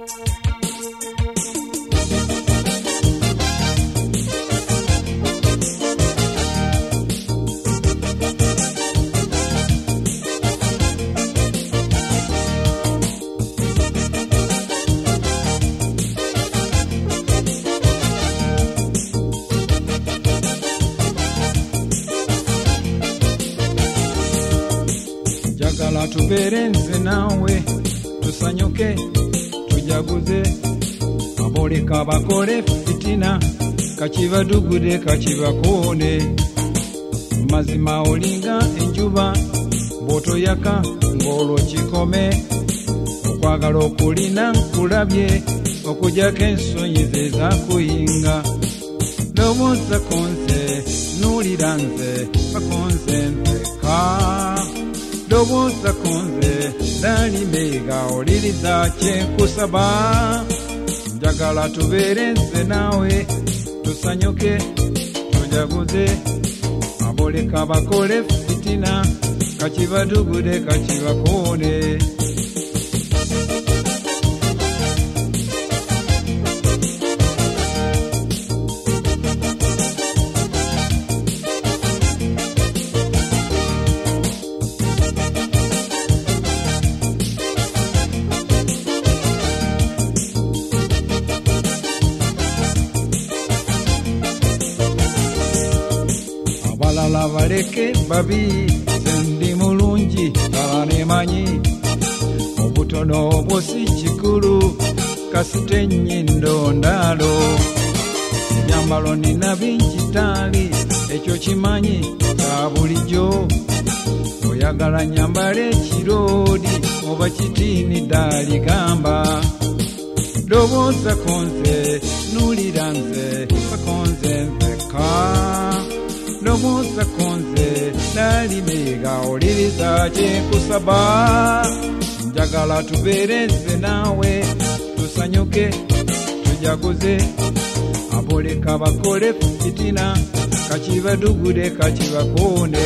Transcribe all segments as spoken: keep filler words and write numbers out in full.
Njagala tubeere nze naawe tusanyuke tujaguze aboleka bakole fitina kakibadugude kakibakoone mazima olinga enjuba bw'otoyaka ng'olwo kikome okwagala okulina nkulabye okujjako ensonyi ze zakuyinga lowooza ku nze nuulira nze bakonze nzeka lowooza ku nze daalimega oliriza kyenkusaba njagala tubeere nze naawe tusanyuke tujaguze aboleka bakole fitina kakibadugude kakibakoone abalala baleke babi sendi mulungi bala nemanyi obutono obwo si kikulu kasite nnyindo ndaalo ebyambalo nina bingi taali ekyo kimanyi kya bulijjo oyagala nyambala ekiroodi oba kitiini daali gamba lowooza ku nze nuulira nze bakonze nzeka lowooza ku nze daalimega oliriza kyenkusaba njagala tubeere nze naawe tusanyuke tujaguze aboleka bakole fitina kakibadugude kakibakoone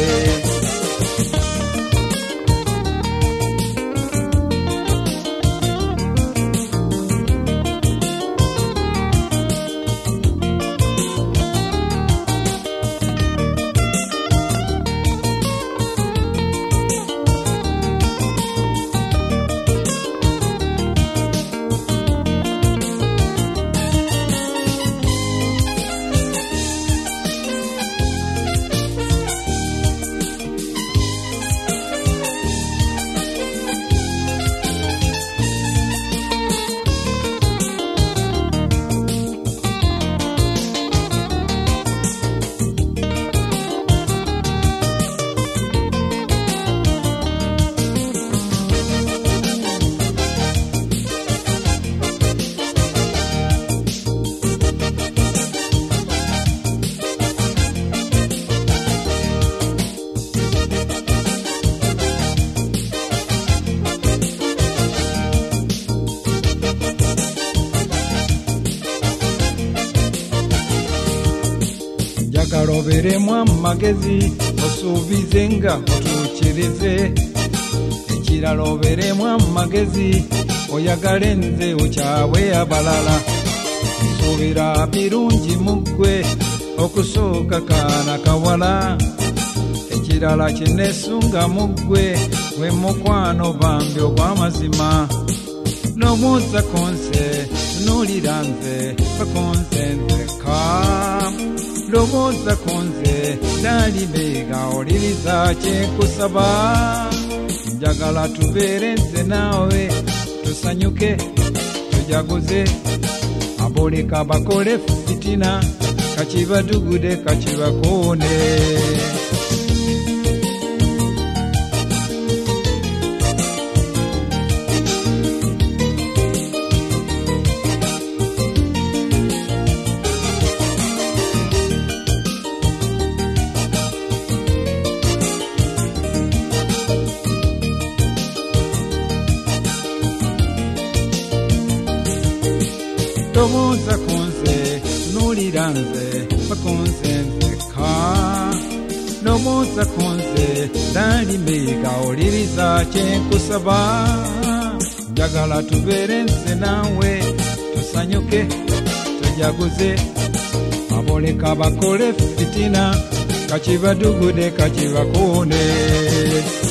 njagala obeeremu amagezi osuubize nga otuukirize ekirala obeeremu amagezi oyagale nze okyawe abalala nsuubira birungi mu ggwe okusooka kaana kawala ekirala kineesunga mu ggwe gwe mukwano bambi ogw'amazima lowooza ku nze nuulira nze bakonze nzeka lowooza ku nze daalimega oliriza kyenkusaba njagala tubeere nze naawe tusanyuke tujaguze aboleka bakole fitina kakibadugude kakibakoone lowooza ku nze nuulira nze bakonze nzeka lowooza ku nze daalimega oliriza kyenkusaba njagala tubeere nze naawe tusanyuke tujaguze aboleka bakole fitina kakibadugude kakibakuune